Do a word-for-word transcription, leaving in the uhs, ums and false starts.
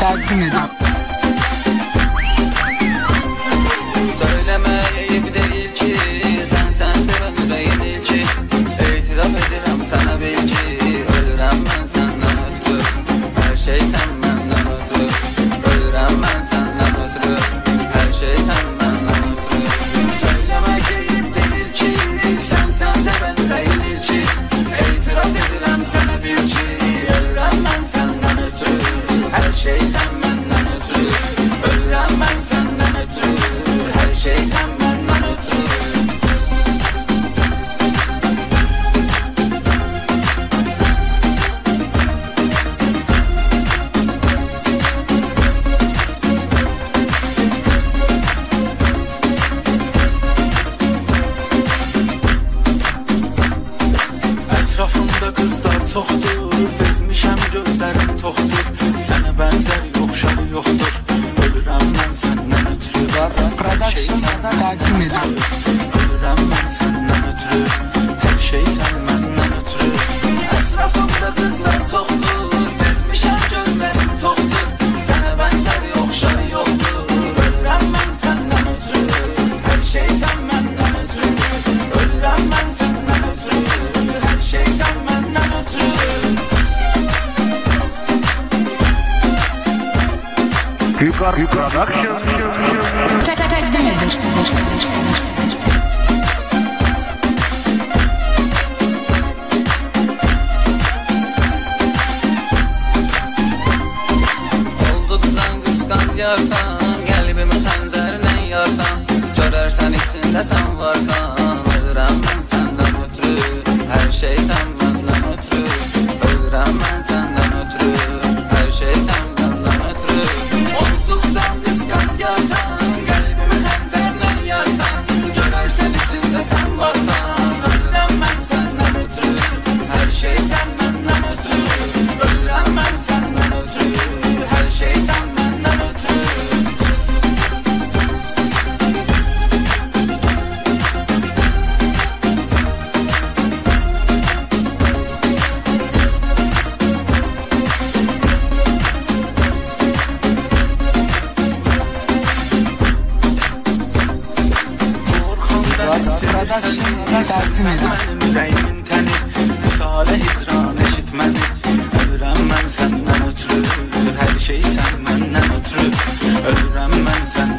təqdim edir. Söylemeyip değil ki sen sen seven ürəyin ilki. İtiraf edirəm sana bil ki ölürəm mən səndən ötürü. Hər şey sən məndən ötürü. Ölürəm mən səndən ötürü. Hər şey sən məndən ötürü. Söylemeyip değil ki sen sen seven ürəyin ilki. İtiraf edirəm sana bil ki ölürəm mən səndən ötürü. Hər şey sən məndən ötürü. Ölürəm mən səndən ötürü. Hər şey sən məndən ötürü. Ətrafımda qızlar çoxdur, bezmişəm gözlərim toxdur. Sənə bənzər yoxşar yoxdur. Ölürəm mən səndən ötürü. Production təqdim edir. Ölürəm mən səndən ötürü. Hər şey sən məndən ötürü. Ətrafımda qızlar çoxdur, bezmişəm gözlərim toxdur. Sənə bənzər yoxşar yoxdur. Ölürəm mən səndən ötürü. Hər şey sən məndən ötürü. Ölürəm mən səndən ötürü. Hər şey sən məndən ötürü. Hüqar Production Təqdim edir. Oldu bizən qısqanc yarsan, qəlbimi xəncərlə yarsan. Görərsən içində sən varsan. Ölürəm mən səndən ötürü. Hər şey sən məndən ötürü. Ölürəm mən səndən ötürü. Hər şey sən məndən ötürü. Olduqdan qısqanc yarsan, qəlbimi xəncərlə yarsan. Görərsən içində sən varsan. Ölürəm mən səndən ötürü. Hər şey sən məndən ötürü. Ölürəm mən səndən ötürü. Hər şey sən məndən ötürü. Production təqdim edir. Mənim ürəyimin təni, misalə hicran eşitməni. Ölürəm mən səndən ötürü. Hər şey sən məndən ötürü. Ölürəm mən səndən